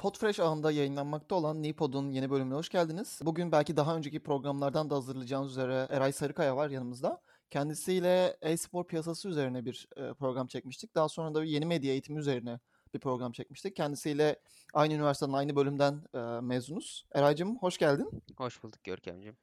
Podfresh ağında yayınlanmakta olan Nipod'un yeni bölümüne hoş geldiniz. Bugün belki daha önceki programlardan da hazırlayacağınız üzere Eray Sarıkaya var yanımızda. Kendisiyle e-spor piyasası üzerine bir program çekmiştik. Daha sonra da yeni medya eğitimi üzerine bir program çekmiştik. Kendisiyle aynı üniversiteden, aynı bölümden mezunuz. Eraycığım hoş geldin. Hoş bulduk Görkemciğim.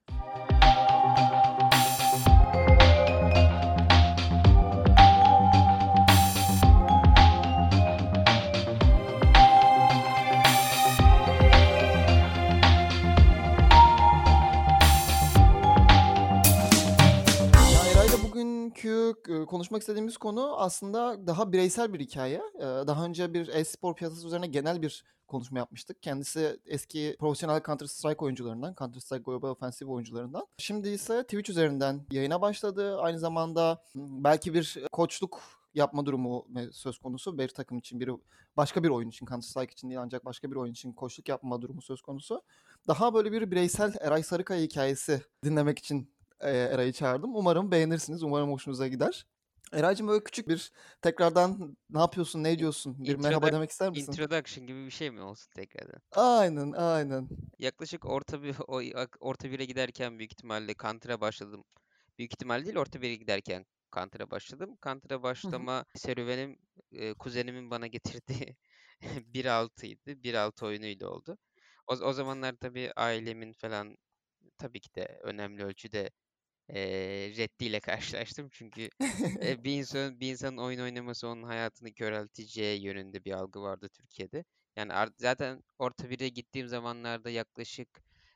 Ya Eray'la bugünkü konuşmak istediğimiz konu aslında daha bireysel bir hikaye. Daha önce bir e-spor piyasası üzerine genel bir konuşma yapmıştık. Kendisi eski profesyonel Counter Strike oyuncularından, Counter Strike Global Offensive oyuncularından. Şimdi ise Twitch üzerinden yayına başladı. Aynı zamanda belki bir koçluk yapma durumu söz konusu. Bir takım için, başka bir oyun için, Counter Strike için değil ancak başka bir oyun için koçluk yapma durumu söz konusu. Daha böyle bir bireysel Eray Sarıkaya hikayesi dinlemek için Eray'ı çağırdım. Umarım beğenirsiniz. Umarım hoşunuza gider. Eray'cığım böyle küçük bir tekrardan ne yapıyorsun, ne İ- ediyorsun? Bir merhaba Introduc demek ister misin? Introduction gibi bir şey mi olsun tekrardan? Aynen, aynen. Yaklaşık orta bire giderken büyük ihtimalle Counter'a başladım. Büyük ihtimal değil, orta bire giderken Counter'a başladım. Counter'a Hı hı. başlama serüvenim kuzenimin bana getirdiği 1.6'ydı. 1.6 oyunuyla oldu. O zamanlar tabii ailemin falan tabii ki de önemli ölçüde reddiyle karşılaştım. Çünkü bir insanın oyun oynaması onun hayatını körelteceği yönünde bir algı vardı Türkiye'de. Yani zaten orta bire gittiğim zamanlarda yaklaşık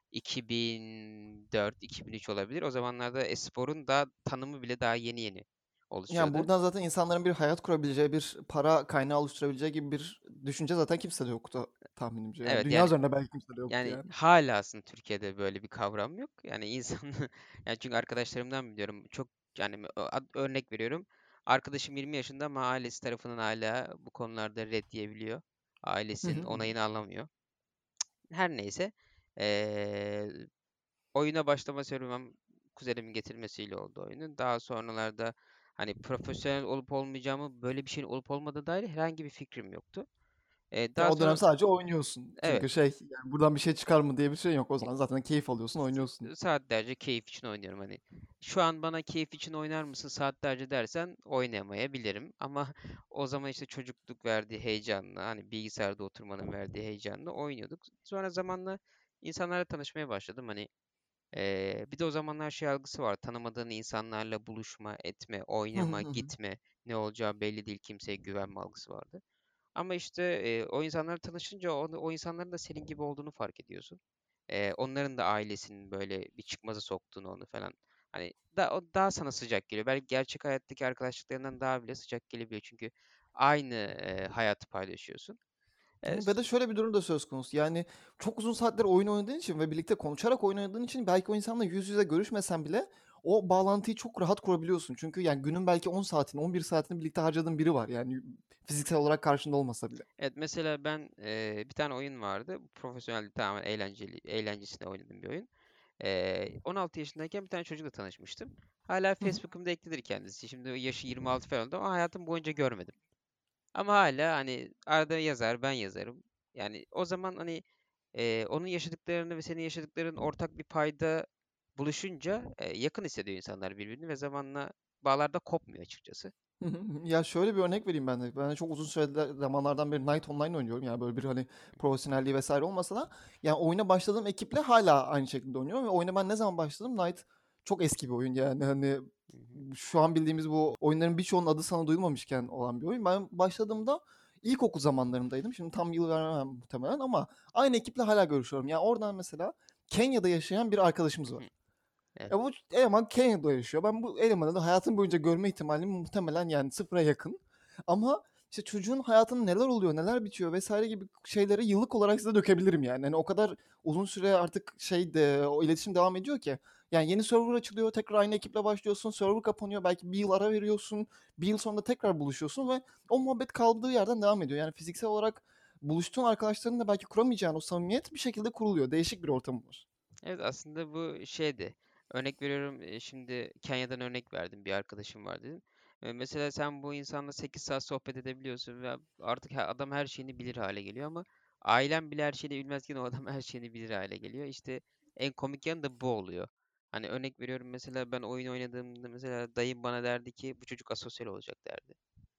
2004-2003 olabilir. O zamanlarda esporun daha tanımı bile daha yeni yeni Yani oluşuyordu. buradan zaten insanların bir hayat kurabileceği, bir para kaynağı oluşturabileceği gibi bir düşünce zaten kimsede yoktu tahminimce. Yani Evet, dünya yani üzerinde belki kimsede yoktu yani yani. hala aslında Türkiye'de böyle bir kavram yok. Yani insan yani çünkü arkadaşlarımdan biliyorum çok yani örnek veriyorum. Arkadaşım 20 yaşında ama ailesi tarafından hala bu konularda red diyebiliyor. Hı hı Ailesinin hı. onayını alamıyor. Her neyse eee, oyuna başlama serüvenim kuzenimin getirmesiyle oldu oyunun. Daha sonralarda hani profesyonel olup olmayacağımı böyle bir şeyin olup olmadığı dair herhangi bir fikrim yoktu. Ya Daha o dönem sonra sadece oynuyorsun. evet. Çünkü yani buradan bir şey çıkar mı diye bir şey yok. O zaman zaten keyif alıyorsun, oynuyorsun. Saatlerce keyif için oynuyorum hani. Şu an bana keyif için oynar mısın saatlerce dersen oynamayabilirim ama o zaman işte çocukluk verdiği heyecanla hani bilgisayarda oturmanın verdiği heyecanla oynuyorduk. Sonra zamanla insanlarla tanışmaya başladım hani bir de o zamanlar şey algısı var, tanımadığın insanlarla buluşma, etme, Hı hı oynama, hı hı. gitme, ne olacağı belli değil, kimseye güvenme algısı vardı. Ama işte o insanlarla tanışınca o insanların da senin gibi olduğunu fark ediyorsun. Onların da ailesinin böyle bir çıkmaza soktuğunu onu falan. Hani o daha sana sıcak geliyor. Belki gerçek hayattaki arkadaşlıklarından daha bile sıcak gelebiliyor. Çünkü aynı hayatı paylaşıyorsun. E, Ve de s- şöyle bir durum da söz konusu. Yani çok uzun saatler oyun oynadığın için ve birlikte konuşarak oyun oynadığın için belki o insanla yüz yüze görüşmesen bile o bağlantıyı çok rahat kurabiliyorsun. Çünkü yani günün belki 10 saatini, 11 saatini birlikte harcadığın biri var. Yani fiziksel olarak karşında olmasa bile. evet, mesela ben bir tane oyun vardı. Profesyonel tamamen eğlencesine oynadığım bir oyun. 16 yaşındayken bir tane çocukla tanışmıştım. Hala Hı hı. Facebook'umda eklidir kendisi. Şimdi yaşı 26 falan oldu ama hayatım boyunca görmedim. Ama hala hani arada yazar, ben yazarım. Yani o zaman hani onun yaşadıklarını ve senin yaşadıkların ortak bir payda buluşunca yakın hissediyor insanlar birbirini ve zamanla bağlar da kopmuyor açıkçası. Hı hı. Ya şöyle bir örnek vereyim ben de. Ben de çok uzun süredir zamanlardan beri Night Online oynuyorum. Yani böyle bir hani profesyonelliği vesaire olmasa da yani oyuna başladığım ekiple hala aynı şekilde oynuyorum ve oyuna ben ne zaman başladım? Night çok eski bir oyun yani hani Hı hı. şu an bildiğimiz bu oyunların birçoğunun adı sana duyulmamışken olan bir oyun. Ben başladığımda ilkokul zamanlarındaydım. Şimdi tam yıl veremem muhtemelen ama aynı ekiple hala görüşüyorum. Yani oradan mesela Kenya'da yaşayan bir arkadaşımız Hı hı. var. Evet. Ya bu eleman Kenya'da yaşıyor. Ben bu elemanı da hayatım boyunca görme ihtimalim muhtemelen yani sıfıra yakın. Ama işte çocuğun hayatında neler oluyor, neler bitiyor vesaire gibi şeyleri yıllık olarak size dökebilirim yani. Hani o kadar uzun süre artık o iletişim devam ediyor ki. Yani yeni server açılıyor, tekrar aynı ekiple başlıyorsun, server kapanıyor, belki bir yıl ara veriyorsun, bir yıl sonra tekrar buluşuyorsun ve o muhabbet kaldığı yerden devam ediyor. Yani fiziksel olarak buluştuğun arkadaşların da belki kuramayacağın o samimiyet bir şekilde kuruluyor. Değişik bir ortam var. Evet, aslında bu şeydi. Örnek veriyorum, şimdi Kenya'dan örnek verdim, bir arkadaşım var dedim. Mesela sen bu insanla 8 saat sohbet edebiliyorsun ve artık adam her şeyini bilir hale geliyor ama Ailem bile her şeyini bilmezken o adam her şeyini bilir hale geliyor. İşte en komik yanı da bu oluyor. Hani örnek veriyorum, mesela ben oyun oynadığımda mesela dayım bana derdi ki bu çocuk asosyal olacak derdi.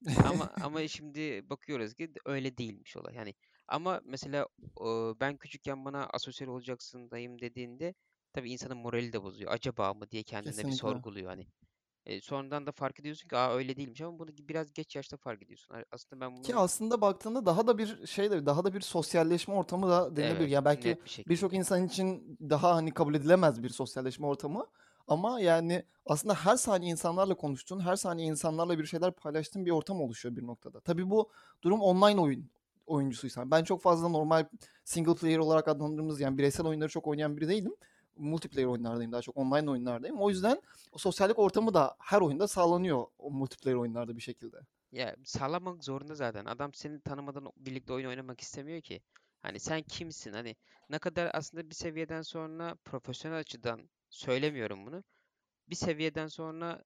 Ama şimdi bakıyoruz ki öyle değilmiş olay. Yani ama mesela ben küçükken bana asosyal olacaksın dayım dediğinde tabii insanın morali de bozuyor. Acaba mı diye kendine bir Kesinlikle. sorguluyor hani. Sonradan da fark ediyorsun ki aa öyle değilmiş, ama bunu biraz geç yaşta fark ediyorsun. Aslında ben Ki bunun aslında baktığında daha da bir şey de daha da bir sosyalleşme ortamı da denilebilir. evet, Yani belki net bir birçok şekilde. insan için daha hani kabul edilemez bir sosyalleşme ortamı. Ama yani aslında her saniye insanlarla konuştuğun, her saniye insanlarla bir şeyler paylaştığın bir ortam oluşuyor bir noktada. Tabii bu durum online oyuncusuysan. Ben çok fazla normal single player olarak adlandırdığımız yani bireysel oyunları çok oynayan biri değilim. Multiplayer oyunlardayım, daha çok online oyunlardayım. O yüzden o sosyallik ortamı da her oyunda sağlanıyor o multiplayer oyunlarda bir şekilde. Ya sağlamak zorunda zaten. Adam seni tanımadan birlikte oyun oynamak istemiyor ki. Hani sen kimsin? Hani ne kadar aslında bir seviyeden sonra profesyonel açıdan söylemiyorum bunu. Bir seviyeden sonra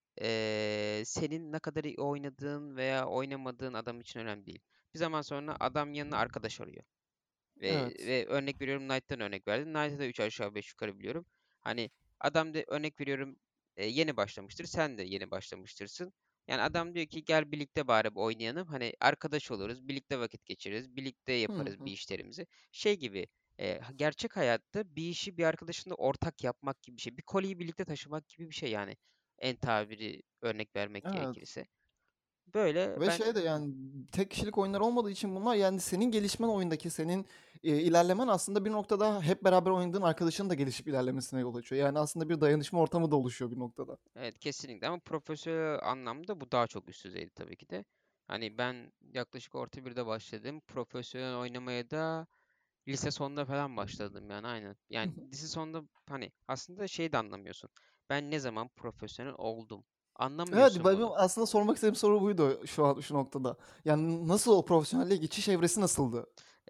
senin ne kadar iyi oynadığın veya oynamadığın adam için önemli değil. Bir zaman sonra adam yanına arkadaş arıyor. Evet. Ve örnek veriyorum, Knight'tan örnek verdim. Knight'ı da 3 aşağı 5 yukarı biliyorum. Hani adam da örnek veriyorum yeni başlamıştır. Sen de yeni başlamıştırsın. Yani adam diyor ki gel birlikte bari bir oynayalım. Hani arkadaş oluruz, birlikte vakit geçiririz, birlikte Hı yaparız bir hı. işlerimizi. Şey gibi, gerçek hayatta bir işi bir arkadaşınla ortak yapmak gibi bir şey. Bir koliyi birlikte taşımak gibi bir şey yani. En tabiri örnek vermek Evet. gerekirse. Böyle Ve ben şey de yani tek kişilik oyunlar olmadığı için bunlar yani senin gelişmen oyundaki senin ilerlemen aslında bir noktada hep beraber oynadığın arkadaşının da gelişip ilerlemesine yol açıyor. Yani aslında bir dayanışma ortamı da oluşuyor bir noktada. Evet, kesinlikle, ama profesyonel anlamda bu daha çok üst düzeydi tabii ki de. Hani ben yaklaşık orta birde başladım. Profesyonel oynamaya da lise sonunda falan başladım yani, aynen. Hı Yani hı. lise sonunda hani aslında şey de anlamıyorsun. Ben ne zaman profesyonel oldum? Evet, Anlamıyorsun benim bunu. aslında sormak istediğim soru buydu şu an şu noktada. Yani nasıl o profesyonelliğe geçiş evresi nasıldı?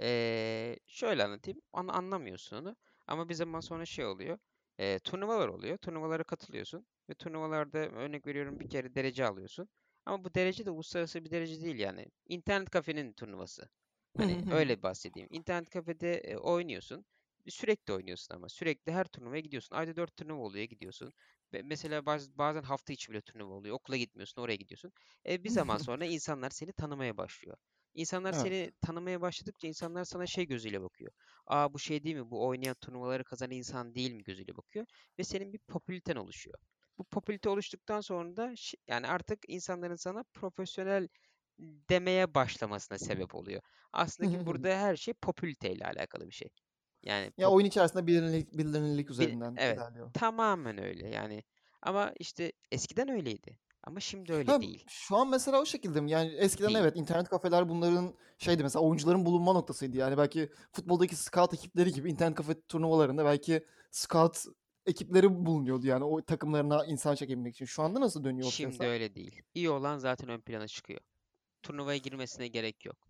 Şöyle anlatayım. Anlamıyorsun onu. Ama bir zaman sonra şey oluyor. Turnuvalar oluyor. Turnuvalara katılıyorsun. Ve turnuvalarda örnek veriyorum bir kere derece alıyorsun. Ama bu derece de uluslararası bir derece değil yani. İnternet kafenin turnuvası. Hani öyle bahsedeyim. İnternet kafede oynuyorsun. Sürekli oynuyorsun ama. Sürekli her turnuvaya gidiyorsun. Ayda 4 turnuva oluyor, gidiyorsun. Ve mesela bazen hafta içi bile turnuva oluyor. Okula gitmiyorsun, oraya gidiyorsun. Bir zaman sonra insanlar seni tanımaya başlıyor. İnsanlar Evet. seni tanımaya başladıkça insanlar sana şey gözüyle bakıyor. Aa, bu şey değil mi? Bu oynayan turnuvaları kazanan insan değil mi gözüyle bakıyor. Ve senin bir popüliten oluşuyor. Bu popülite oluştuktan sonra da yani artık insanların sana profesyonel demeye başlamasına sebep oluyor. Aslında ki burada her şey popüliteyle alakalı bir şey. Yani Ya oyun içerisinde bilinirlik üzerinden evet, ilerliyor. tamamen öyle yani. Ama işte eskiden öyleydi. Ama şimdi öyle Ha, değil. şu an mesela o şekilde mi? Yani eskiden Değil. evet internet kafeler bunların şeydi mesela oyuncuların bulunma noktasıydı. Yani belki futboldaki scout ekipleri gibi internet kafe turnuvalarında belki scout ekipleri bulunuyordu yani o takımlarına insan çekebilmek için. Şu anda nasıl dönüyor o Şimdi piyasa? öyle değil. İyi olan zaten ön plana çıkıyor. Turnuvaya girmesine gerek yok.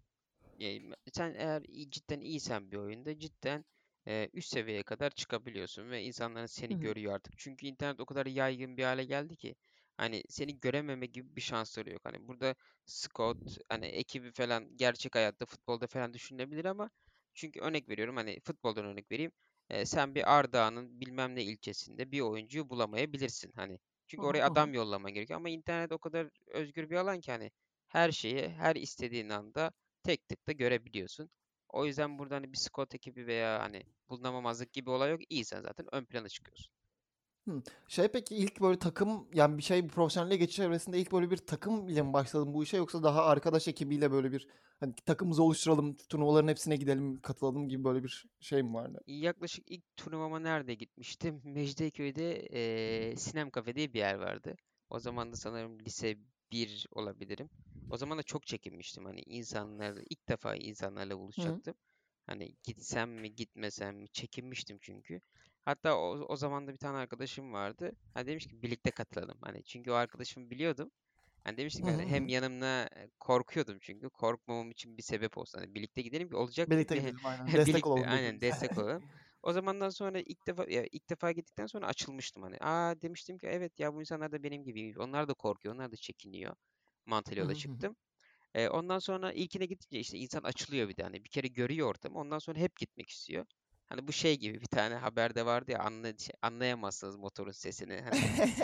Sen eğer cidden iyisen bir oyunda cidden üst seviyeye kadar çıkabiliyorsun ve insanlar Hı seni hı. görüyor artık. Çünkü internet o kadar yaygın bir hale geldi ki hani seni görememe gibi bir şansları yok. Hani burada scout hani ekibi falan gerçek hayatta futbolda falan düşünülebilir, ama çünkü örnek veriyorum, hani futboldan örnek vereyim. Sen bir Ardahan'ın bilmem ne ilçesinde bir oyuncuyu bulamayabilirsin hani. Hı Çünkü hı, oraya hı hı. adam yollaman gerekiyor, ama internet o kadar özgür bir alan ki hani her şeyi her istediğin anda tek tıkla görebiliyorsun. O yüzden burada hani bir scout ekibi veya hani bulunamamazlık gibi olay yok. İyisen zaten ön plana çıkıyorsun. Hı. Şey peki ilk böyle takım yani bir şey profesyonelle geçiş evresinde ilk böyle bir takım ile mi başladın bu işe yoksa daha arkadaş ekibiyle böyle bir hani takımımızı oluşturalım turnuvaların hepsine gidelim katılalım gibi böyle bir şey mi vardı? Yaklaşık ilk turnuvama nerede gitmiştim? Mecidiyeköy'de Sinem Cafe diye bir yer vardı. O zaman da sanırım lise bir olabilirim. O zaman da çok çekinmiştim. Hani insanlarla ilk defa insanlarla Hı. buluşacaktım. Hani gitsem mi gitmesem mi çekinmiştim çünkü. Hatta o zaman da bir tane arkadaşım vardı. Hani demiş ki birlikte katılalım. Hani çünkü o arkadaşımı biliyordum. Hani Hı demiştim ki hı hani hem hı. yanımda korkuyordum, çünkü korkmamam için bir sebep olsun. Hani birlikte gidelim ki olacaktı Birlikte ki gidelim aynen. Destek birlikte olalım aynen birbirimize. destek olalım. O zamandan sonra ilk defa gittikten sonra açılmıştım hani. Aa, demiştim ki evet ya, bu insanlar da benim gibiymiş. Onlar da korkuyor, onlar da çekiniyor. Mantığıyla Hı yola hı hı. çıktım. Ondan sonra ilkine gidince işte insan açılıyor bir de hani bir kere görüyor ortamı. Ondan sonra hep gitmek istiyor. Hani bu şey gibi bir tane haberde vardı ya anlayamazsınız motorun sesini. Hani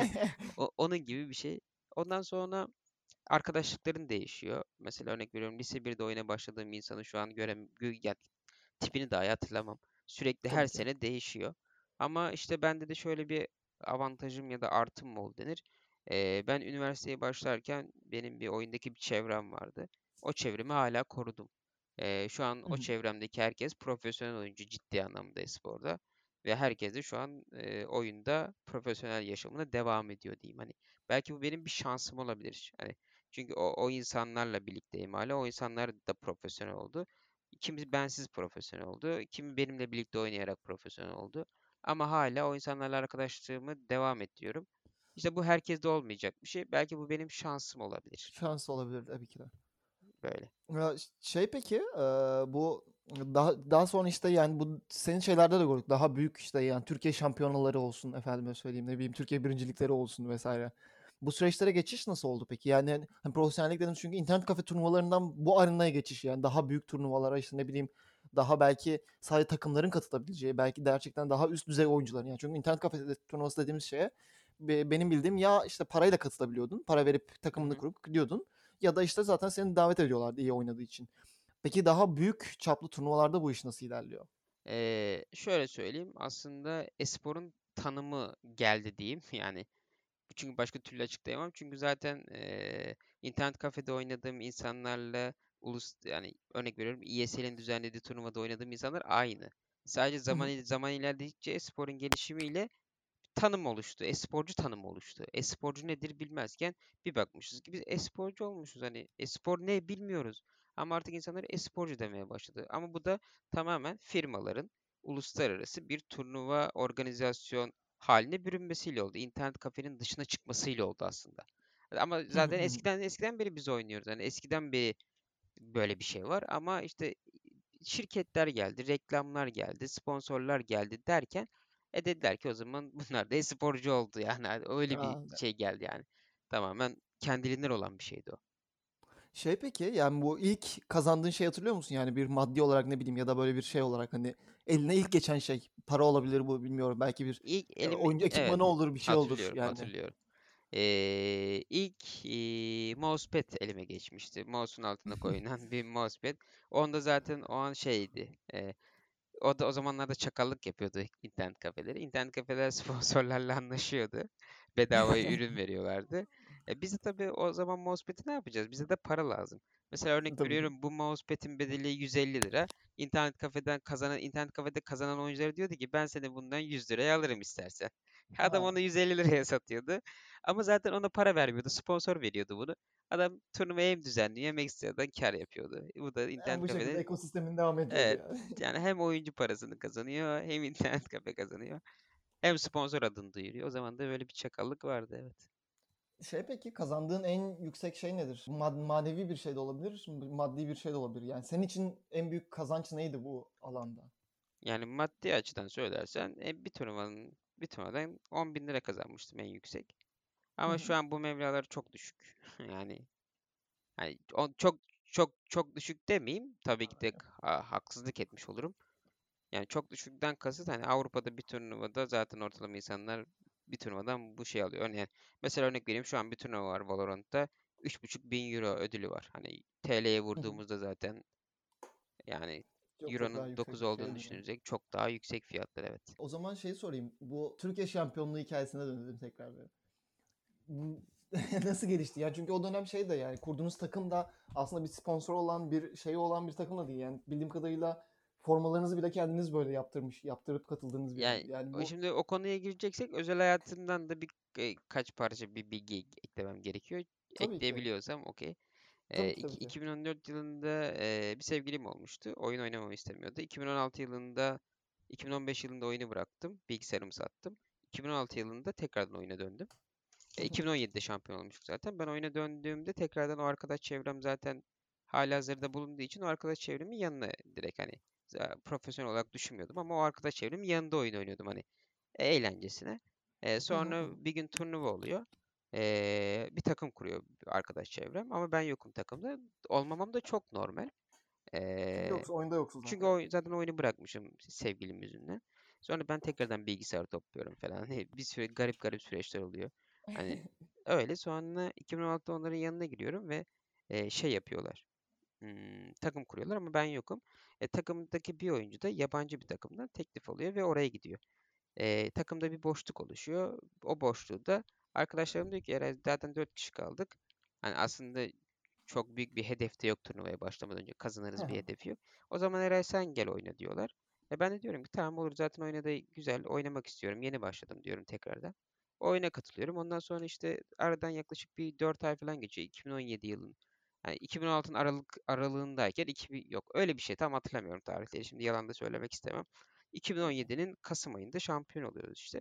onun gibi bir şey. Ondan sonra arkadaşlıkların değişiyor. Mesela örnek veriyorum lise 1'de oyuna başladığım insanı şu an yani tipini dahi hatırlamam. Sürekli her Tabii ki. sene değişiyor. Ama işte bende de şöyle bir avantajım ya da artım mı oldu denir. Ben üniversiteye başlarken benim bir oyundaki bir çevrem vardı. O çevremi hala korudum. Şu an Hı o hı. çevremdeki herkes profesyonel oyuncu ciddi anlamda esporda. Ve herkes de şu an oyunda profesyonel yaşamına devam ediyor diyeyim. Hani belki bu benim bir şansım olabilir. Hani çünkü o insanlarla birlikteyim hala. O insanlar da profesyonel oldu. Kimi bensiz profesyonel oldu. Kimi benimle birlikte oynayarak profesyonel oldu. Ama hala o insanlarla arkadaşlığımı devam ettiriyorum. İşte bu herkeste olmayacak bir şey. Belki bu benim şansım olabilir. Şans olabilir tabii ki de. Böyle. Ya şey peki bu daha sonra işte yani bu senin şeylerde de gördük. Daha büyük işte yani Türkiye şampiyonaları olsun efendime söyleyeyim ne bileyim Türkiye birincilikleri olsun vesaire. Bu süreçlere geçiş nasıl oldu peki? Yani hani profesyonellik dedin çünkü internet kafe turnuvalarından bu arenaya geçiş yani daha büyük turnuvalara işte ne bileyim daha belki sadece takımların katılabileceği belki gerçekten daha üst düzey oyuncuların yani çünkü internet kafe turnuvası dediğimiz şeye benim bildiğim ya işte parayla katılabiliyordun. Para verip Hı takımını hı. kurup gidiyordun ya da işte zaten seni davet ediyorlardı iyi oynadığı için. Peki daha büyük çaplı turnuvalarda bu iş nasıl ilerliyor? Şöyle söyleyeyim. Aslında esporun tanımı geldi diyeyim. Yani çünkü başka türlü açıklayamam. Çünkü zaten internet kafede oynadığım insanlarla yani örnek veriyorum ESL'in düzenlediği turnuvada oynadığım insanlar aynı. Sadece Hı hı. zaman ilerledikçe esporun gelişimiyle tanım oluştu. Esporcu tanımı oluştu. Esporcu nedir bilmezken bir bakmışız ki biz esporcu olmuşuz. Hani espor ne bilmiyoruz. Ama artık insanlar esporcu demeye başladı. Ama bu da tamamen firmaların uluslararası bir turnuva organizasyon haline bürünmesiyle oldu. İnternet kafenin dışına çıkmasıyla oldu aslında. Ama Hı hı, zaten hı hı. eskiden beri biz oynuyoruz. Hani eskiden beri böyle bir şey var ama işte şirketler geldi, reklamlar geldi, sponsorlar geldi derken dediler ki o zaman bunlar da e-sporcu oldu yani. Hani öyle bir Aa, şey geldi yani. Tamamen kendiliğinden olan bir şeydi o. şey peki yani bu ilk kazandığın şey hatırlıyor musun? Yani bir maddi olarak ne bileyim ya da böyle bir şey olarak hani eline ilk geçen şey para olabilir bu bilmiyorum belki bir İlk elim oyuncu evet ekipmanı olur bir şey olur hatırlıyorum yani. hatırlıyorum. İlk mousepad elime geçmişti. Mouse'un altına koyulan bir mousepad. Onda zaten o an şeydi. O da o zamanlarda çakallık yapıyordu internet kafeleri. İnternet kafeler sponsorlarla anlaşıyordu. Bedavaya ürün veriyorlardı. Biz de tabii o zaman mousepad'i ne yapacağız? Bize de para lazım. Mesela örnek Tabii ki. veriyorum bu mousepad'in bedeli 150 lira. İnternet kafede kazanan oyunculara diyordu ki ben seni bundan 100 liraya alırım istersen. Adam Ha. onu 150 liraya satıyordu. Ama zaten ona para vermiyordu. Sponsor veriyordu bunu. Adam turnuvayı hem düzenliyor hem ekstradan kar yapıyordu. Bu da Yani internet bu şekilde kafede ekosistemin devam ediyordu evet, yani. yani hem oyuncu parasını kazanıyor, hem internet kafe kazanıyor, hem sponsor adını duyuruyor. O zaman da böyle bir çakallık vardı evet. Şey peki kazandığın en yüksek şey nedir? Manevi bir şey de olabilir, maddi bir şey de olabilir. Yani senin için en büyük kazanç neydi bu alanda? Yani maddi açıdan söylersen bir turnuvadan 10 bin lira kazanmıştım en yüksek. Hı Ama hı. şu an bu meblağlar çok düşük. Yani çok düşük demeyeyim. Tabii ki de haksızlık etmiş olurum. Yani çok düşükten kasıt hani Avrupa'da bir turnuvada zaten ortalama insanlar bir turnuvadan bu şey alıyor. Yani mesela örnek vereyim şu an bir turnuva var Valorant'ta 3.500 euro ödülü var. Hani TL'ye Hı hı. vurduğumuzda zaten yani Çok çok daha Euro'nun 9 yüksek bir şey olduğunu değil mi? düşünürsek çok daha yüksek fiyatlar evet. O zaman şeyi sorayım. Bu Türkiye şampiyonluğu hikayesine dönelim tekrar bir. Bu nasıl gelişti? Yani çünkü o dönem şey de yani kurduğunuz takım da aslında bir sponsor olan bir şey olan bir takım da değil. Yani bildiğim kadarıyla formalarınızı bile kendiniz böyle yaptırıp katıldığınız bir yer. Yani Yani bu şimdi o konuya gireceksek özel hayatımdan da kaç parça bir bilgi eklemem gerekiyor. tabii ki. Ekleyebiliyorsam okey. Tabii ki tabii ki. 2014 yılında bir sevgilim olmuştu. Oyun oynamamı istemiyordu. 2016 yılında, 2015 yılında oyunu bıraktım. Bilgisayarımı sattım. 2016 yılında tekrardan oyuna döndüm. Hı hı. 2017'de şampiyon olmuştuk zaten. Ben oyuna döndüğümde tekrardan o arkadaş çevrem zaten halihazırda bulunduğu için o arkadaş çevremin yanına direkt hani profesyonel olarak düşünmüyordum ama o arkadaş çevremin yanında oyun oynuyordum hani eğlencesine. Hı hı hı. Sonra bir gün turnuva oluyor. Bir takım kuruyor arkadaş çevrem ama ben yokum takımda. Olmamam da çok normal. Çünkü Eee, yoksa oyunda yoksun Çünkü zaten. zaten oyunu bırakmışım sevgilim yüzünden. Sonra ben tekrardan bilgisayar topluyorum falan. Hani bir süre garip garip süreçler oluyor. Hani öyle sonra 2016'da onların yanına giriyorum ve şey yapıyorlar. Takım kuruyorlar ama ben yokum. Takımdaki bir oyuncu da yabancı bir takımdan teklif alıyor ve oraya gidiyor. Takımda bir boşluk oluşuyor. O boşluğu da arkadaşlarım diyor ki Eray zaten 4 kişi kaldık. Hani aslında çok büyük bir hedef de yok turnuvaya başlamadan önce. Kazanırız bir hedefi yok. O zaman Eray sen gel oyna diyorlar. Ben de diyorum ki tamam olur zaten oynadı güzel oynamak istiyorum. Yeni başladım diyorum tekrardan. Oyuna katılıyorum. Ondan sonra işte aradan yaklaşık bir 4 ay falan geçiyor. 2017 yılın. Yani 2016'nın aralığındayken yok öyle bir şey tam hatırlamıyorum tarihleri. Şimdi yalan da söylemek istemem. Okey. 2017'nin Kasım ayında şampiyon oluyoruz işte.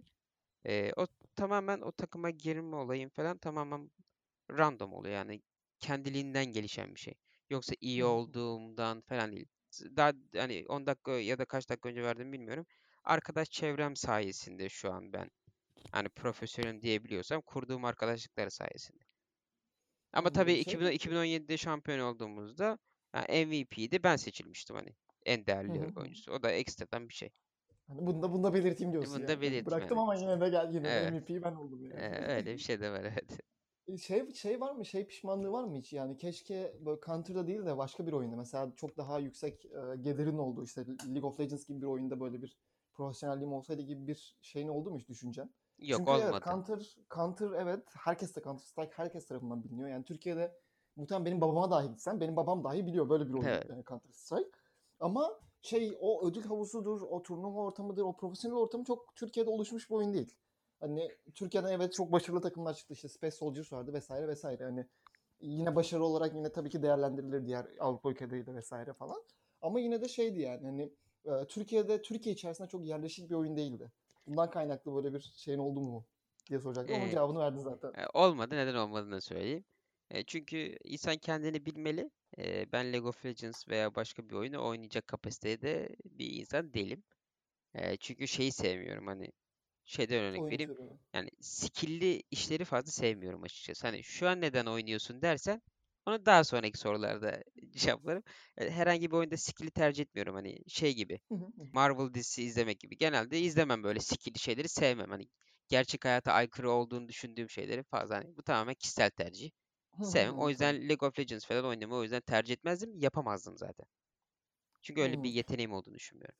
O tamamen o takıma girme olayım falan tamamen random oluyor yani kendiliğinden gelişen bir şey. Yoksa iyi olduğumdan falan değil. Daha hani 10 dakika ya da kaç dakika önce verdim bilmiyorum. Arkadaş çevrem sayesinde şu an ben hani profesyonelim diyebiliyorsam kurduğum arkadaşlıklar sayesinde. Ama tabii Anladım. Şey peki. 2017'de şampiyon olduğumuzda yani MVP'de ben seçilmiştim hani en Hı hı değerli hı. oyuncusu. O da ekstradan bir şey. Hani bunu da belirteyim diyorsun Bunu da yani. Hani belirteyim bıraktım yani. ama yine de gel, yine de Evet. MVP ben oldum yani. Öyle bir şey de var evet. Şey var mı? Şey pişmanlığı var mı hiç? Yani keşke böyle Counter'da değil de başka bir oyunda mesela çok daha yüksek gelirin olduğu işte League of Legends gibi bir oyunda böyle bir profesyonelliğim olsaydı gibi bir şeyin oldu mu hiç düşüncen? Yok Çünkü evet olmadı. Counter evet herkes de Counter Strike herkes tarafından biliniyor. Yani Türkiye'de muhtemelen benim babama dahi gitsen benim babam dahi biliyor böyle bir oyun Evet. Counter Strike. Ama şey o ödül havuzudur, o turnuva ortamıdır, o profesyonel ortamı çok Türkiye'de oluşmuş bir oyun değil. Hani Türkiye'den evet çok başarılı takımlar çıktı. İşte Space Soldiers vardı vesaire vesaire. Hani yine başarı olarak yine tabii ki değerlendirilir diğer Avrupa ülkeleriyle vesaire falan. Ama yine de şeydi yani hani Türkiye içerisinde çok yerleşik bir oyun değildi. Bundan kaynaklı böyle bir şeyin oldu mu diye soracaktım ama Ee, cevabını verdi zaten. Olmadı. Neden olmadığını söyleyeyim. Çünkü insan kendini bilmeli. Ben League of Legends veya başka bir oyunu oynayacak kapasitede bir insan değilim. Çünkü şeyi sevmiyorum hani şeyden örnek Oyun vereyim. türü. Yani skill'li işleri fazla sevmiyorum açıkçası. Hani şu an neden oynuyorsun dersen onu daha sonraki sorularda cevaplarım. Herhangi bir oyunda skill'i tercih etmiyorum. Hani şey gibi. Marvel dizisi izlemek gibi. Genelde izlemem böyle skill'li şeyleri sevmem. Hani gerçek hayata aykırı olduğunu düşündüğüm şeyleri fazla. Hani bu tamamen kişisel tercih. Sevmem. O Tabii. yüzden League of Legends falan oynamayı o yüzden tercih etmezdim. Yapamazdım zaten. Çünkü öyle bir yeteneğim olduğunu düşünmüyorum.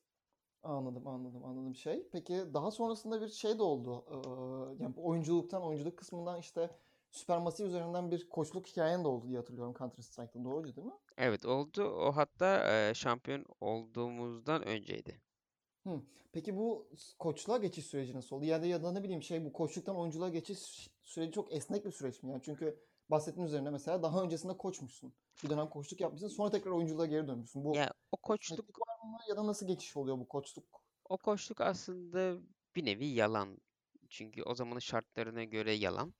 Anladım şey. Peki daha sonrasında bir şey de oldu. Yani bu oyunculuk kısmından işte Supermassive üzerinden bir koçluk hikayen de oldu diye hatırlıyorum Counter Strike'da. Doğrucu değil mi? Evet oldu. O hatta şampiyon olduğumuzdan önceydi. Hı. Peki bu koçluğa geçiş süreci nasıl oldu? Ya da ne bileyim şey bu koçluktan oyunculuğa geçiş süreci çok esnek bir süreç mi? Yani çünkü bahsettiğin üzerine mesela daha öncesinde koçmuşsun. Bir dönem koçluk yapmışsın sonra tekrar oyunculuğa geri dönmüşsün. Bu Ya o esneklik koçluk var mı ya da nasıl geçiş oluyor bu koçluk? o koçluk aslında bir nevi yalan. Çünkü o zamanın şartlarına göre yalan.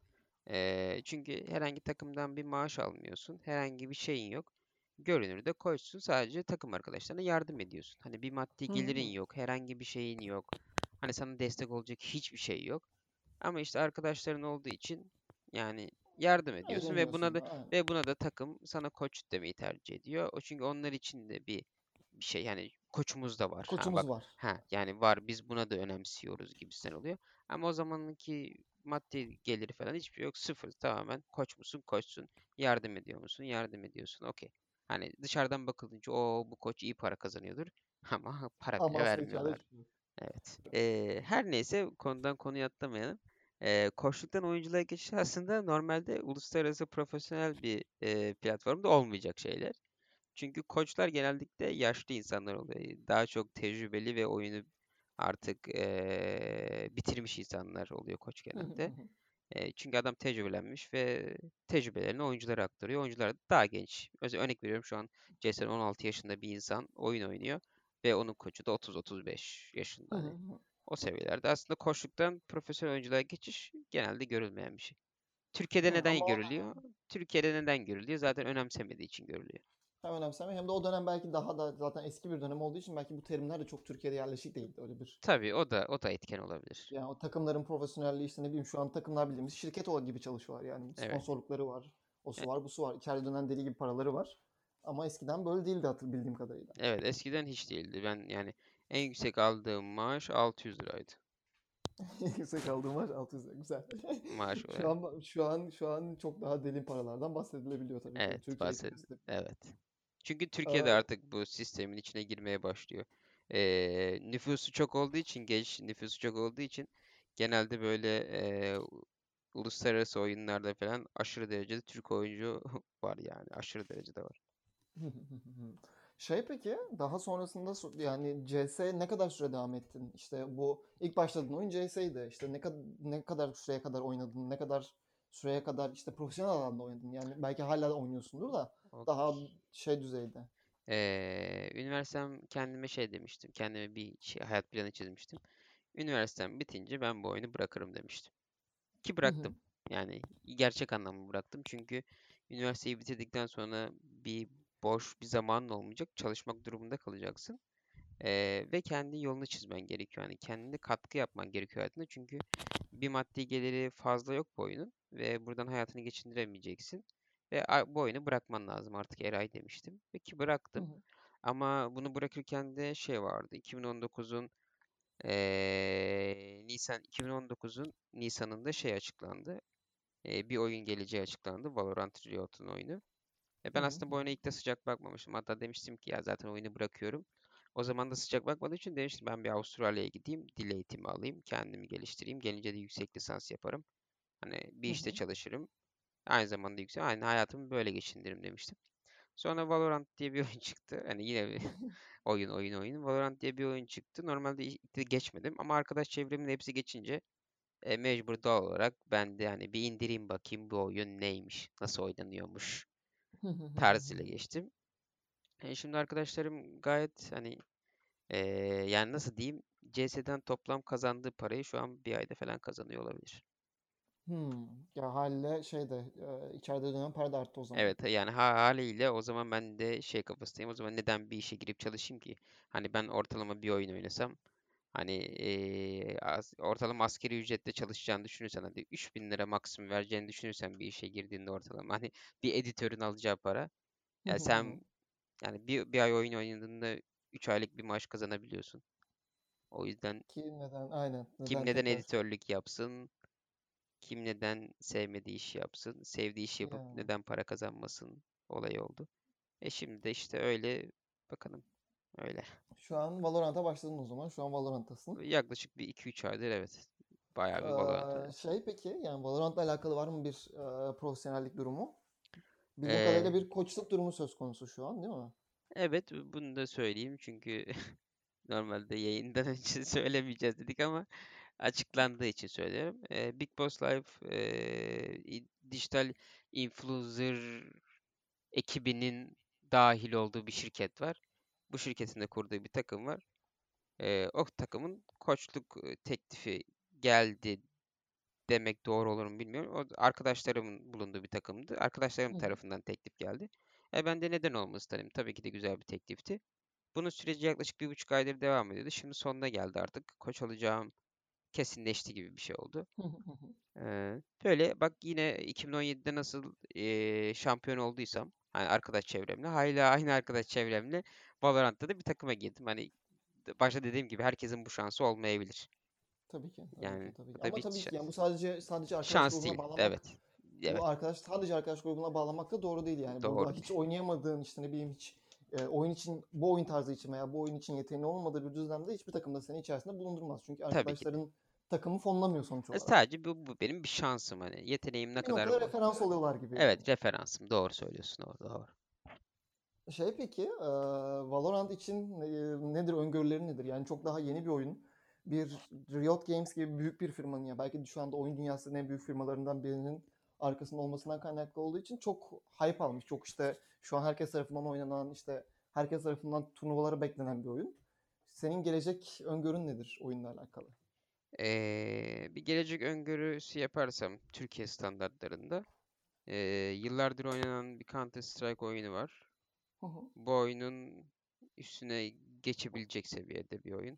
Çünkü herhangi takımdan bir maaş almıyorsun. Herhangi bir şeyin yok. Görünürde koçsun. Sadece takım arkadaşlarına yardım ediyorsun. Hani bir maddi Hı gelirin hı. yok. Herhangi bir şeyin yok. Hani sana destek olacak hiçbir şey yok. Ama işte arkadaşların olduğu için yani yardım ediyorsun ve Eğleniyorsun da aynen. buna da takım sana koç demeyi tercih ediyor. O çünkü onlar için de bir şey yani koçumuz da var. Ha Koçumuz bak var. yani var biz buna da önemsiyoruz gibisinden oluyor. Ama o zamanki maddi geliri falan hiçbir şey yok. Sıfır. Tamamen koç musun? Koçsun. Yardım ediyor musun? Yardım ediyorsun. Okey. Hani dışarıdan bakılınca o bu koç iyi para kazanıyordur. Ama para Ama bile aslında içeride vermiyorlar. hiçbir şey yok. Evet. Her neyse konudan konuya atlamayalım. Koçluktan oyunculuğa geçiş aslında normalde uluslararası profesyonel bir platformda olmayacak şeyler. Çünkü koçlar genellikle yaşlı insanlar oluyor. Daha çok tecrübeli ve oyunu artık bitirmiş insanlar oluyor koç genelde. Çünkü adam tecrübelenmiş ve tecrübelerini oyunculara aktarıyor. Oyuncular da daha genç. Örnek veriyorum şu an Jason 16 yaşında bir insan oyun oynuyor ve onun koçu da 30-35 yaşında hani. O seviyelerde. Aslında koçluktan profesyonel oyunculuğa geçiş genelde görülmeyen bir şey. Türkiye'de neden Ama görülüyor? Türkiye'de neden görülüyor? Zaten önemsemediği için görülüyor. Hem önemseme hem de o dönem belki daha da zaten eski bir dönem olduğu için belki bu terimler de çok Türkiye'de yerleşik değildi. Öyle bir Tabii o da etken olabilir. yani o takımların profesyonelliği işte ne bileyim şu an takımlar bildiğimiz şirket olarak gibi çalışıyorlar yani. Evet. Sponsorlukları var. O E- su var, bu su var. İçeride dönen deli gibi paraları var. Ama eskiden böyle değildi bildiğim kadarıyla. Evet, eskiden hiç değildi. Ben yani en yüksek aldığım maaş 600 liraydı. Yüksek aldığım var 600 lira. Güzel. Maaş Şu olarak. an şu an çok daha deli paralardan bahsedilebiliyor tabii ki. Evet, Türkiye ekonomisi. evet. Çünkü Türkiye'de Ee, artık bu sistemin içine girmeye başlıyor. Nüfusu çok olduğu için, genç nüfusu çok olduğu için genelde böyle uluslararası oyunlarda falan aşırı derecede Türk oyuncu var yani. Aşırı derecede var. Peki daha sonrasında yani CS ne kadar süre devam ettin? İşte bu ilk başladığın oyun CS'ydi. İşte ne kadar süreye kadar oynadın? Ne kadar süreye kadar işte profesyonel alanda oynadın? Yani belki hala da oynuyorsundur da daha Okey. düzeyde. Üniversitem kendime şey demiştim. Kendime bir şey, hayat planı çizmiştim. Üniversitem bitince ben bu oyunu bırakırım demiştim. Ki Hı hı. bıraktım. Yani gerçek anlamda bıraktım. Çünkü üniversiteyi bitirdikten sonra bir boş bir zamanın olmayacak. Çalışmak durumunda kalacaksın. Ve kendi yolunu çizmen gerekiyor. Yani kendine katkı yapman gerekiyor hayatında. Çünkü bir maddi geliri fazla yok bu oyunun. Ve buradan hayatını geçindiremeyeceksin. Ve bu oyunu bırakman lazım artık Eray demiştim. Ve ki Hı bıraktım. hı. Ama bunu bırakırken de şey vardı. 2019'un Nisan 2019'un Nisan'ında şey açıklandı. Bir oyun geleceği açıklandı. Valorant Riot'un oyunu. Hı Ben hı. aslında bu oyuna ilk de sıcak bakmamıştım. Hatta demiştim ki ya zaten oyunu bırakıyorum. O zaman da sıcak bakmadığım için demiştim ben bir Avustralya'ya gideyim, dil eğitimi alayım, kendimi geliştireyim. Gelince de yüksek lisans yaparım. Hani bir Hı işte hı. çalışırım. Aynı zamanda yüksek, aynı hayatımı böyle geçindiririm demiştim. Sonra Valorant diye bir oyun çıktı. Hani yine bir oyun. Valorant diye bir oyun çıktı. Normalde ilk de geçmedim ama arkadaş çevremin hepsi geçince mecbur doğal olarak ben de yani bir indireyim bakayım bu oyun neymiş, nasıl oynanıyormuş Hı hı. Hı hı. tarzıyla geçtim. Şimdi arkadaşlarım gayet hani e, yani nasıl diyeyim CS'den toplam kazandığı parayı şu an bir ayda falan kazanıyor olabilir. Ya haliyle içeride dönen para da arttı o zaman. Evet yani haliyle o zaman ben de şey kafasındayım. O zaman neden bir işe girip çalışayım ki? Hani ben ortalama bir oyun oynasam hani ortalama asgari ücretle çalışacağını düşünürsen hadi 3.000 lira maksimum vereceğini düşünürsen bir işe girdiğinde ortalama hani bir editörün alacağı para. Hı Yani hı hı. sen yani bir ay oyun oynadığında 3 aylık bir maaş kazanabiliyorsun. O yüzden Ki neden? Aynen. kim Neden neden tekrar? editörlük yapsın? Kim neden sevmediği işi yapsın? Sevdiği işi yapıp Yani. neden para kazanmasın olayı oldu. Şimdi de işte öyle bakalım. Öyle. Şu an Valorant'a başladın o zaman. Şu an Valorant'tasın. Yaklaşık bir 2-3 aydır evet. Bayağı bir Valorant oynadım. Peki yani Valorant'la alakalı var mı bir profesyonellik durumu? Bildiğim Ee, kadarıyla bir koçluk durumu söz konusu şu an değil mi? evet bunu da söyleyeyim çünkü normalde yayından önce söylemeyeceğiz dedik ama açıklandığı için söylüyorum. Big Boss Life dijital influencer ekibinin dahil olduğu bir şirket var. Bu şirketin de kurduğu bir takım var. O takımın koçluk teklifi geldi demek doğru olur mu bilmiyorum. O arkadaşlarımın bulunduğu bir takımdı. Arkadaşlarım Hı hı. tarafından teklif geldi. Ben de neden olmasın dedim. Tabii ki de güzel bir teklifti. Bunun süreci yaklaşık 1,5 aydır devam ediyordu. Şimdi sonuna geldi artık. Koç olacağım kesinleşti gibi bir şey oldu. Hı hı hı hı. Böyle bak yine 2017'de nasıl şampiyon olduysam hani arkadaş çevremle hala aynı arkadaş çevremle Valorant'ta da bir takıma girdim. Hani başta dediğim gibi herkesin bu şansı olmayabilir. Tabii ki, tabii ki, Yani tabii bu ki. da Ama bir tabii ki yani bu sadece arkadaş şans grubuna değil. bağlamak, Evet. Evet. sadece arkadaş grubuna bağlamak da doğru değil yani. Burada Doğru hiç değil. oynayamadığın işte ne bileyim hiç oyun için bu oyun tarzı için veya bu oyun için yeteneği olmadığı bir düzlemde hiçbir takım da seni içerisinde bulundurmaz. Çünkü Tabii ki de. arkadaşların takımı fonlamıyor sonuç olarak. Sadece bu benim bir şansım hani. Yeteneğim ne Bir kadar noktada bu? referans oluyorlar gibi yani. Evet, referansım. Doğru söylüyorsun. Doğru, doğru. Peki, Valorant için nedir, öngörüleri nedir? Yani çok daha yeni bir oyun. Bir Riot Games gibi büyük bir firmanın ya belki de şu anda oyun dünyasının en büyük firmalarından birinin arkasında olmasından kaynaklı olduğu için çok hype almış. Çok işte şu an herkes tarafından oynanan işte herkes tarafından turnuvalara beklenen bir oyun. Senin gelecek öngörün nedir oyunla alakalı? Bir gelecek öngörüsü yaparsam Türkiye standartlarında yıllardır oynanan bir Counter Strike oyunu var. Hı hı. Bu oyunun üstüne geçebilecek seviyede bir oyun.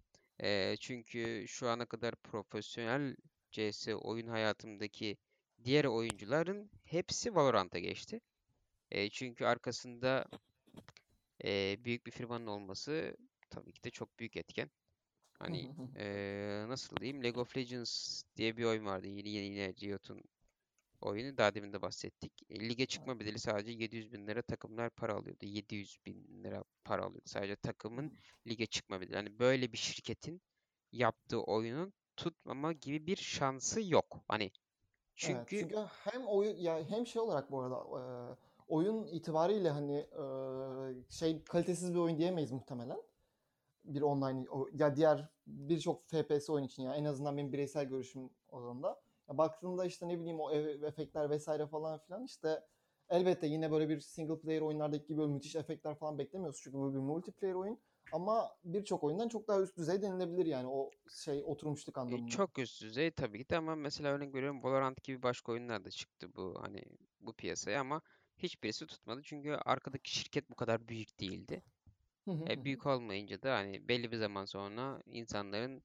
Çünkü şu ana kadar profesyonel CS oyun hayatımdaki diğer oyuncuların hepsi Valorant'a geçti. Çünkü arkasında büyük bir firmanın olması tabii ki de çok büyük etken. Hı hı Hani hı. nasıl diyeyim? League of Legends diye bir oyun vardı. Yine Riot'un oyunu. Daha demin de bahsettik. Lige çıkma bedeli sadece 700 bin lira, takımlar para alıyordu. 700 bin lira para alıyordu. Sadece takımın lige çıkma bedeli. Hani böyle bir şirketin yaptığı oyunun tutmama gibi bir şansı yok. Hani Evet, çünkü çünkü hem oyun ya hem şey olarak bu arada oyun itibariyle hani şey kalitesiz bir oyun diyemeyiz muhtemelen. Bir online ya diğer birçok FPS oyun için ya en azından benim bireysel görüşüm olanında. Ya baktığında işte ne bileyim o efektler vesaire falan filan işte elbette yine böyle bir single player oyunlardaki gibi böyle müthiş efektler falan beklemiyoruz çünkü bu bir multiplayer oyun ama birçok oyundan çok daha üst düzey denilebilir yani o şey oturmuşluk anlamında. çok üst düzey tabii ki de, ama mesela örnek veriyorum, Valorant gibi başka oyunlar da çıktı bu piyasaya, ama hiçbirisi tutmadı çünkü arkadaki şirket bu kadar büyük değildi. Büyük olmayınca da hani belli bir zaman sonra insanların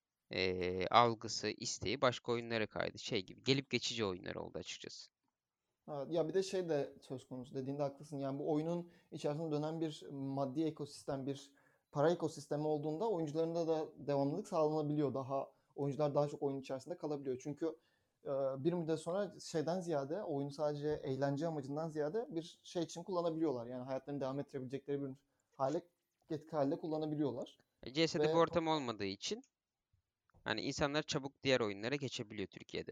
algısı, isteği başka oyunlara kaydı. Şey gibi gelip geçici oyunlar oldu açıkçası. Evet, ya bir de şey de söz konusu dediğinde haklısın. Yani bu oyunun içerisinde dönen bir maddi ekosistem, bir para ekosistemi olduğunda oyuncularında da devamlılık sağlanabiliyor. Oyuncular daha çok oyun içerisinde kalabiliyor. Çünkü bir müddet sonra şeyden ziyade oyunu sadece eğlence amacından ziyade bir şey için kullanabiliyorlar. Yani hayatlarını devam ettirebilecekleri bir hale, yetki halde kullanabiliyorlar. CS'de bu Ve ortam olmadığı için hani insanlar çabuk diğer oyunlara geçebiliyor Türkiye'de.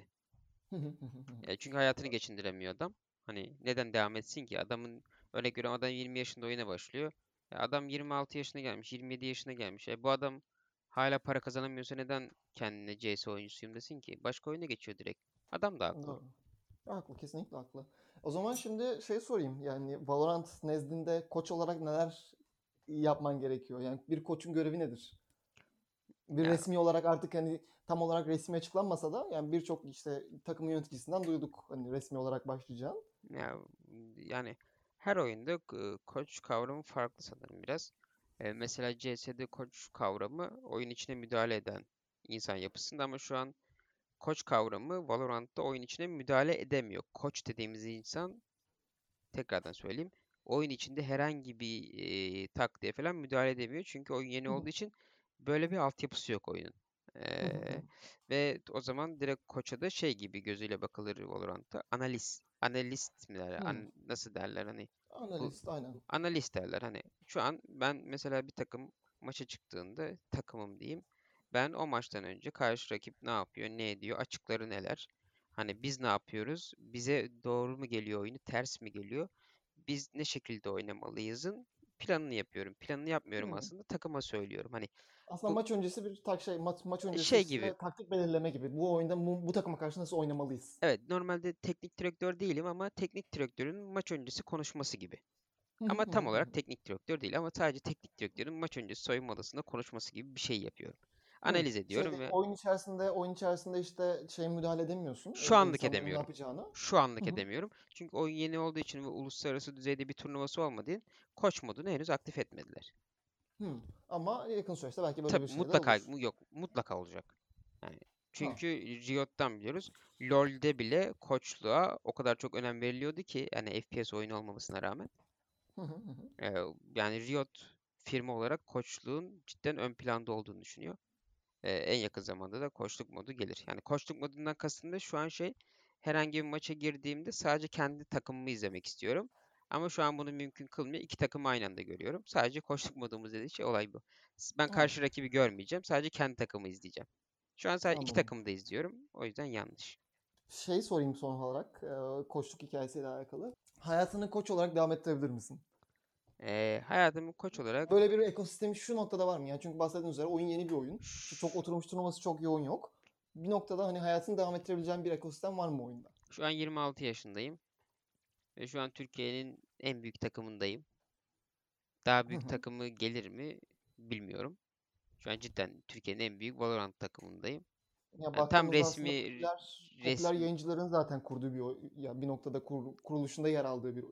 Çünkü hayatını geçindiremiyor adam. Hani neden devam etsin ki? Örnek veriyorum, adam 20 yaşında oyuna başlıyor. Adam 26 yaşına gelmiş, 27 yaşına gelmiş. Bu adam hala para kazanamıyorsa neden kendine CS oyuncusuyum desin ki? Başka oyuna geçiyor direkt. Adam da haklı. doğru. Haklı, kesinlikle haklı. O zaman şimdi şey sorayım. Yani Valorant nezdinde koç olarak neler yapman gerekiyor? Yani bir koçun görevi nedir? Bir Ya, resmi olarak artık hani tam olarak resmi açıklanmasa da yani birçok işte takım yöneticisinden duyduk hani resmi olarak başlayacağını. ya yani her oyunda koç kavramı farklı sanırım biraz. Mesela CS'de koç kavramı oyun içine müdahale eden insan yapısında, ama şu an koç kavramı Valorant'ta oyun içine müdahale edemiyor. Koç dediğimiz insan, tekrardan söyleyeyim, oyun içinde herhangi bir taktiğe falan müdahale edemiyor. Çünkü oyun yeni olduğu için böyle bir altyapısı yok oyunun. Eee, Ve o zaman direkt koça da şey gibi gözüyle bakılır Valorant'ta. Analist mi derler? Nasıl derler hani, bu Analist aynen. analist derler. Hani şu an ben mesela bir takım maça çıktığında, takımım diyeyim. Ben o maçtan önce karşı rakip ne yapıyor, ne ediyor, açıkları neler? Hani biz ne yapıyoruz? Bize doğru mu geliyor oyunu, ters mi geliyor? Biz ne şekilde oynamalıyızın planını yapıyorum. Planını yapmıyorum Hı. aslında, takıma söylüyorum. Hani Aslında bu maç öncesi bir maç öncesi şey gibi. işte taktik belirleme gibi. Bu oyunda bu takıma karşı nasıl oynamalıyız? Evet, normalde teknik direktör değilim ama teknik direktörün maç öncesi konuşması gibi. Ama tam olarak teknik direktör değil, ama sadece teknik direktörün maç öncesi soyunma odasında konuşması gibi bir şey yapıyorum. Analiz ediyorum ve Oyun içerisinde işte şey müdahale edemiyorsun şu anlık insanların ne edemiyorum. yapacağını. Şu anlık edemiyorum. Çünkü oyun yeni olduğu için ve uluslararası düzeyde bir turnuvası olmadığı için koç modunu henüz aktif etmediler. Ama yakın süreçte belki böyle bir Tabii şey de mutlaka olur. yok, mutlaka olacak. Yani Ha. çünkü Riot'tan biliyoruz. LoL'de bile koçluğa o kadar çok önem veriliyordu ki, yani FPS oyunu olmamasına rağmen. Yani Riot firma olarak koçluğun cidden ön planda olduğunu düşünüyor. En yakın zamanda da koçluk modu gelir. Yani koçluk modundan kastım da şu an şey, herhangi bir maça girdiğimde sadece kendi takımımı izlemek istiyorum. Ama şu an bunu mümkün kılmıyor. İki takımı aynı anda görüyorum. Sadece koçluk modumuz dediği şey, olay bu. Ben Evet, karşı rakibi görmeyeceğim. Sadece kendi takımı izleyeceğim. Şu an sadece iki anladım. takımı da izliyorum. O yüzden yanlış. Şey sorayım son olarak koçluk hikayesiyle alakalı. Hayatını koç olarak devam ettirebilir misin? Hayatımın koç olarak Böyle bir ekosistemi şu noktada var mı? Yani çünkü bahsettiğiniz üzere oyun yeni bir oyun. Çok ş- oturmuş turnuvası çok yoğun yok. Bir noktada hani hayatını devam ettirebileceğin bir ekosistem var mı oyunda? şu an 26 yaşındayım. Ve şu an Türkiye'nin en büyük takımındayım. Daha büyük takımı gelir mi bilmiyorum. Şu an cidden Türkiye'nin en büyük Valorant takımındayım. Ya Yani tam baktığımızda aslında resmi popüler resmi yayıncıların zaten kurduğu bir ya bir noktada kuruluşunda yer aldığı bir oyun.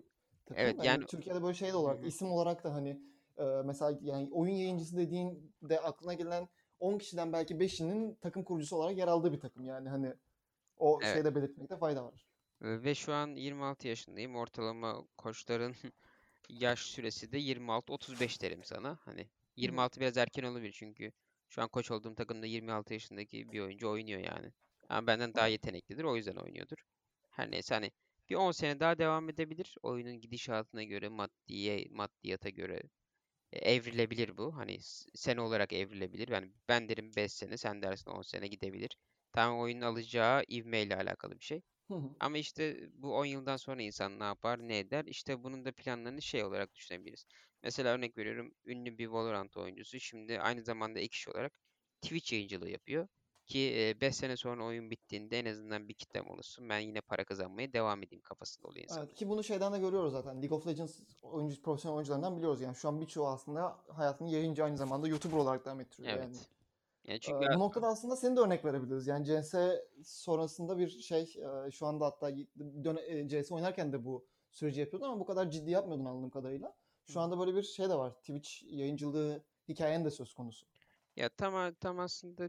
takım. Evet Hani yani. Türkiye'de böyle şey de Hı olarak, hı. isim olarak da hani mesela yani oyun yayıncısı dediğinde aklına gelen 10 kişiden belki 5'inin takım kurucusu olarak yer aldığı bir takım. Yani hani o Evet. şeyde belirtmekte fayda var. Ve şu an 26 yaşındayım. Ortalama koçların yaş süresi de 26-35 derim sana. Hani Hı hı. 26 biraz erken olabilir çünkü şu an koç olduğum takımda 26 yaşındaki bir oyuncu oynuyor yani. Ama benden daha Evet. yeteneklidir, o yüzden oynuyordur. Her neyse, hani bir 10 sene daha devam edebilir. Oyunun gidişatına göre, maddiyata göre evrilebilir bu. Hani sene olarak evrilebilir. Yani ben derim 5 sene, sen dersin 10 sene gidebilir. Tamam, oyunun alacağı ivmeyle alakalı bir şey. Hı hı. Ama işte bu 10 yıldan sonra insan ne yapar, ne eder? İşte bunun da planlarını şey olarak düşünebiliriz. Mesela örnek veriyorum, ünlü bir Valorant oyuncusu şimdi aynı zamanda ek iş olarak Twitch yayıncılığı yapıyor. Ki 5 sene sonra oyun bittiğinde en azından bir kitlem olsun, ben yine para kazanmaya devam edeyim kafasında oluyor Evet, insanlar. ki bunu şeyden de görüyoruz zaten. League of Legends profesyonel oyuncularından biliyoruz. Yani şu an birçoğu aslında hayatını yayıncı, aynı zamanda YouTuber olarak devam ettiriyor yani. Evet. Yani çünkü Bu noktada aslında senin de örnek verebiliriz. Yani CS sonrasında bir şey, şu anda hatta CS oynarken de bu süreci yapıyordun ama bu kadar ciddi yapmıyordun anladığım kadarıyla. Şu anda böyle bir şey de var. Twitch yayıncılığı hikayen de söz konusu. ya tam aslında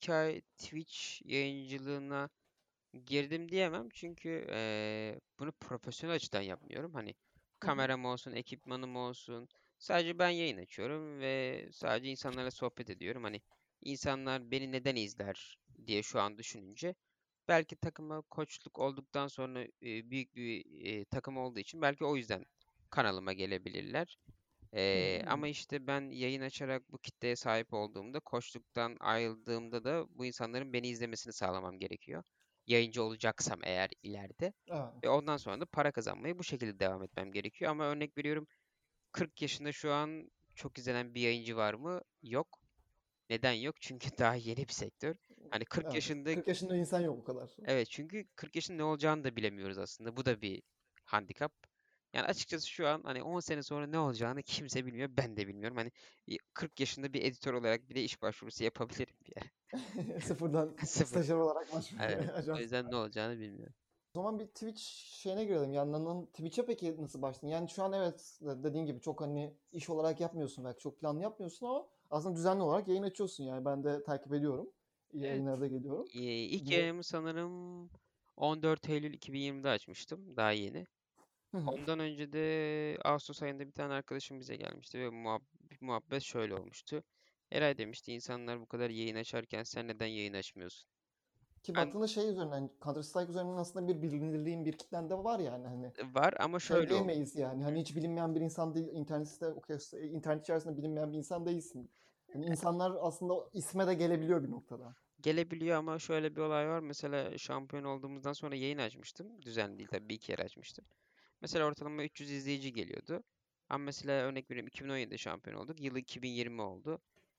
Twitch yayıncılığına girdim diyemem çünkü bunu profesyonel açıdan yapmıyorum. Hani Hı hı. kameram olsun, ekipmanım olsun. Sadece ben yayın açıyorum ve sadece insanlarla sohbet ediyorum. Hani insanlar beni neden izler diye şu an düşününce, belki takıma koçluk olduktan sonra büyük bir takım olduğu için belki o yüzden kanalıma gelebilirler. Hı hı, hı Ama hı. işte ben yayın açarak bu kitleye sahip olduğumda, koçluktan ayrıldığımda da bu insanların beni izlemesini sağlamam gerekiyor. Yayıncı olacaksam eğer ileride. Ve Evet. ondan sonra da para kazanmaya bu şekilde devam etmem gerekiyor. Ama örnek veriyorum, 40 yaşında şu an çok izlenen bir yayıncı var mı? Yok. Neden yok? Çünkü daha yeni bir sektör. Hani 40 Evet. yaşında, 40 yaşında insan yok o kadar. evet, çünkü 40 yaşında ne olacağını da bilemiyoruz aslında. Bu da bir handikap. Yani açıkçası şu an hani 10 sene sonra ne olacağını kimse bilmiyor, ben de bilmiyorum. Hani 40 yaşında bir editör olarak bile iş başvurusu yapabilirim bir yere. Sıfırdan Sıfır. stajyer olarak başvuruyor Evet. O ajans. yüzden ne olacağını bilmiyorum. O zaman bir Twitch şeyine girelim. Yani Twitch'e peki nasıl başladın? Yani şu an evet, dediğin gibi çok hani iş olarak yapmıyorsun, belki çok planlı yapmıyorsun ama aslında düzenli olarak yayın açıyorsun yani. Ben de takip ediyorum. Evet. Yayınlara da geliyorum. İlk Bu yayınımı sanırım 14 Eylül 2020'de açmıştım. Daha yeni. Hı hı. Ondan önce de Ağustos ayında bir tane arkadaşım bize gelmişti ve bir muhabbet şöyle olmuştu. Eray demişti, insanlar bu kadar yayın açarken sen neden yayın açmıyorsun? Ki Ben baktığında şey üzerinden, Counter Strike üzerinden aslında bir bilinirliğin, bir kitlen de var yani hani. var ama Şey şöyle diyemeyiz olmuştu. yani, hani hiç bilinmeyen bir insan değil, internet içerisinde bilinmeyen bir insan değilsin. Hani insanlar aslında isme de gelebiliyor bir noktada. Gelebiliyor ama şöyle bir olay var. Mesela şampiyon olduğumuzdan sonra yayın açmıştım. Düzenli değil tabii, bir iki kere açmıştım. Mesela ortalama 300 izleyici geliyordu. Ama mesela örnek veriyorum, 2017'de şampiyon olduk. Yılı 2020 oldu.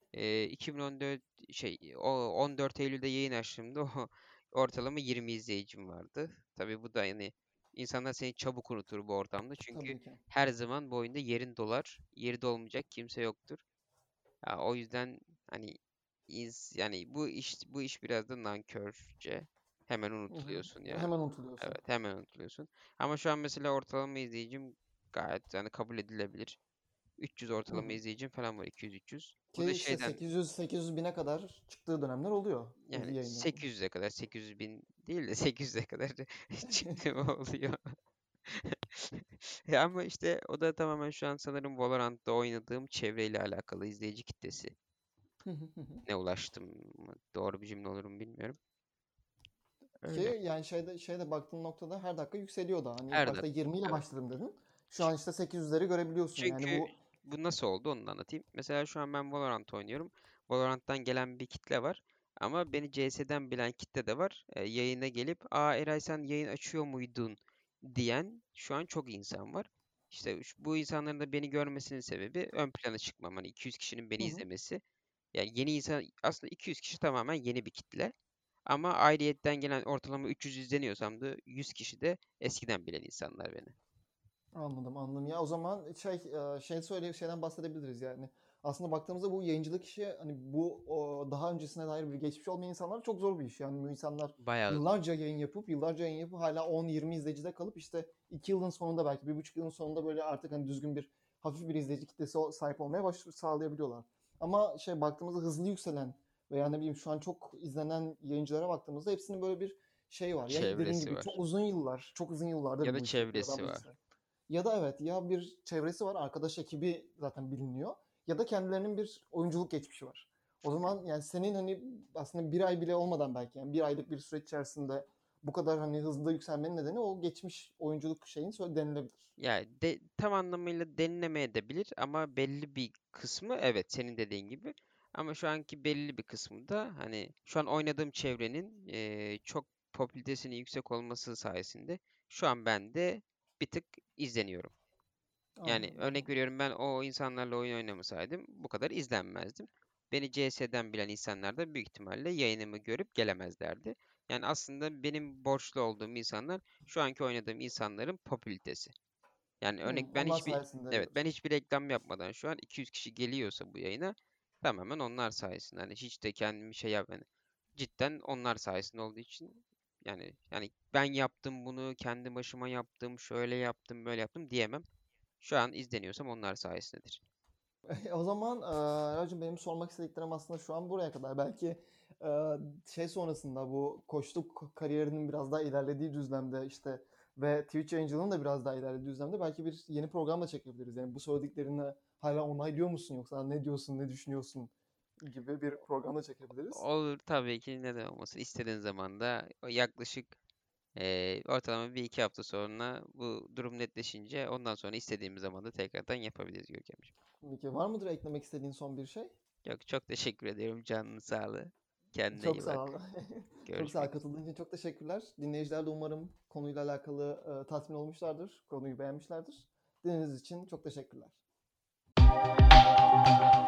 2014 o 14 Eylül'de yayın açtığımda o ortalama 20 izleyicim vardı. Tabii bu da yani, insanlar seni çabuk unutur bu ortamda. Çünkü Tabii ki. her zaman bu oyunda yerin dolar. Yeri dolmayacak kimse yoktur. Ya, o yüzden hani yani bu iş biraz da nankörce. Hemen Hı hı. unutuluyorsun yani. Hemen unutuluyorsun. Evet, hemen unutuluyorsun. Ama şu an mesela ortalama izleyicim gayet yani kabul edilebilir. 300 Hı ortalama hı. izleyicim falan var, 200-300. Bu Ki da işte şeyden 800 bine kadar çıktığı dönemler oluyor yani yayınların. 800'e kadar, 800 bin değil de 800'e kadar çıktığım oluyor. Ama işte o da tamamen şu an sanırım Valorant'ta oynadığım çevreyle alakalı, izleyici kitlesi. Ne ulaştım mı? Doğru bir cümle olur mu bilmiyorum. Ki Öyle. yani şeyde baktığın noktada her dakika yükseliyor da. Hani ilk Her başta dakika. 20 ile Evet. başladım dedin. Şu an Çü- işte 800'leri görebiliyorsun. Yani Çünkü bu bu nasıl oldu onu da anlatayım. Mesela şu an ben Valorant oynuyorum. Valorant'tan gelen bir kitle var. Ama beni CS'den bilen kitle de var. Yayına gelip, "Aa Eray, sen yayın açıyor muydun?" diyen şu an çok insan var. İşte bu insanların da beni görmesinin sebebi ön plana çıkmam. Hani 200 kişinin beni hı hı. izlemesi. Yani yeni insan, aslında 200 kişi tamamen yeni bir kitle. Ama ayrıyetten gelen, ortalama 300 izleniyorsam da 100 kişi de eskiden bilen insanlar beni. Anladım, anladım. Ya o zaman şeyden bahsedebiliriz yani. Aslında baktığımızda bu yayıncılık işi hani bu daha öncesine dair bir geçmiş olmayan insanlar çok zor bir iş. Yani bu insanlar Bayağı yıllarca yayın yapıp hala 10-20 izleyicide kalıp işte 2 yılın sonunda belki 1,5 yılın sonunda böyle artık hani düzgün bir hafif bir izleyici kitlesi sahip olmaya sağlayabiliyorlar. Ama baktığımızda hızlı yükselen veya ne bileyim şu an çok izlenen yayıncılara baktığımızda hepsinin böyle bir var. Ya dediğin çevresi gibi çok var. uzun yıllar, çok uzun yıllardır Ya da bu işi yapıyor adam çevresi var. birisi. Ya da evet ya bir çevresi var, arkadaş ekibi zaten biliniyor ya da kendilerinin bir oyunculuk geçmişi var. O zaman yani senin hani aslında bir ay bile olmadan belki yani bir aylık bir süreç içerisinde bu kadar hani hızlı yükselmenin nedeni o geçmiş oyunculuk denilebilir. Yani tam anlamıyla denilemeyebilir ama belli bir kısmı evet senin dediğin gibi. Ama şu anki belli bir kısmı da hani şu an oynadığım çevrenin çok popülaritesinin yüksek olması sayesinde şu an ben de bir tık izleniyorum. Yani Anladım, örnek anladım. veriyorum ben o insanlarla oyun oynamasaydım bu kadar izlenmezdim. Beni CS'den bilen insanlar da büyük ihtimalle yayınımı görüp gelemezlerdi. Yani aslında benim borçlu olduğum insanlar şu anki oynadığım insanların popülaritesi. Yani örnek ben Onlar hiçbir sayesinde evet ben diyorsun. hiçbir reklam yapmadan şu an 200 kişi geliyorsa bu yayına tamamen onlar sayesinde. Hani hiç de kendimi şey yap yani cidden onlar sayesinde olduğu için yani ben yaptım bunu kendi başıma yaptım şöyle yaptım böyle yaptım diyemem. Şu an izleniyorsam onlar sayesindedir. O zaman Racim benim sormak istediklerim aslında şu an buraya kadar. Belki sonrasında bu koçluk kariyerinin biraz daha ilerlediği düzlemde işte ve Twitch yayıncılığının da biraz daha ilerlediği düzlemde belki bir yeni program da çekebiliriz. Yani bu söylediklerini hala onaylıyor musun yoksa ne diyorsun, ne düşünüyorsun gibi bir program da çekebiliriz. Olur tabii ki neden olmasın. İstediğin zaman da yaklaşık ortalama bir iki hafta sonra bu durum netleşince ondan sonra istediğimiz zaman da tekrardan yapabiliriz Görkemciğim. Peki var mıdır eklemek istediğin son bir şey? Yok çok teşekkür ediyorum canının sağlığı. Kendine Çok iyi sağ ol. bak. Çok sağ ol. Görüşmek üzere. Katıldığın için çok teşekkürler. Dinleyiciler de umarım konuyla alakalı tatmin olmuşlardır. Konuyu beğenmişlerdir. Dinlediğiniz için çok teşekkürler.